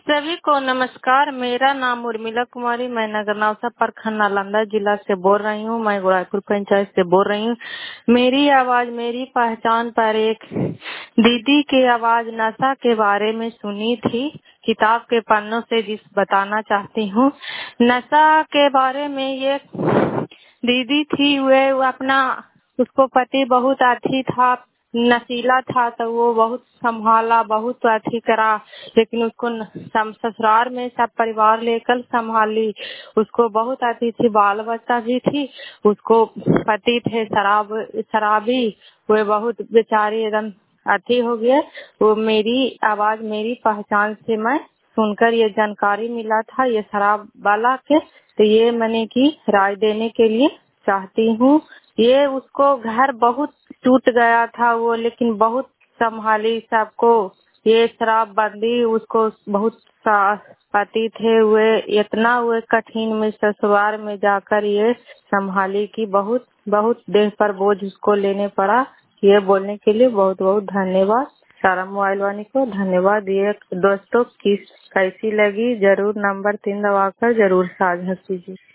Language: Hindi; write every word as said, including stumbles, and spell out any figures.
सभी को नमस्कार। मेरा नाम उर्मिला कुमारी, मैं नगर नौसा प्रखंड नालंदा जिला से बोल रही हूँ। मैं गुरायपुर पंचायत से बोल रही हूँ। मेरी आवाज मेरी पहचान पर एक दीदी की आवाज नशा के बारे में सुनी थी, किताब के पन्नों से जिस बताना चाहती हूँ। नशा के बारे में ये दीदी थी, वे वो अपना उसको पति बहुत अच्छी था, नशीला था, तो वो बहुत संभाला, बहुत अच्छी करा, लेकिन उसको ससुराल में सब परिवार लेकर संभाली। उसको बहुत अच्छी थी, बाल बच्चा भी थी। उसको पति थे शराब शराबी, वो बहुत बेचारी एकदम अति हो गया। वो मेरी आवाज मेरी पहचान से मैं सुनकर ये जानकारी मिला था, ये शराब वाला के, तो ये मैंने की राय देने के लिए चाहती हूँ। ये उसको घर बहुत टूट गया था वो, लेकिन बहुत संभाली सबको। ये शराब बंदी उसको बहुत पति थे, वे इतना वे कठिन में ससुराल में जाकर ये संभाली कि बहुत बहुत देह पर बोझ उसको लेने पड़ा। ये बोलने के लिए बहुत बहुत धन्यवाद। सारा मोबाइल वाली को धन्यवाद। ये दोस्तों किस कैसी लगी जरूर नंबर तीन दबाकर जरूर साझा कीजिए।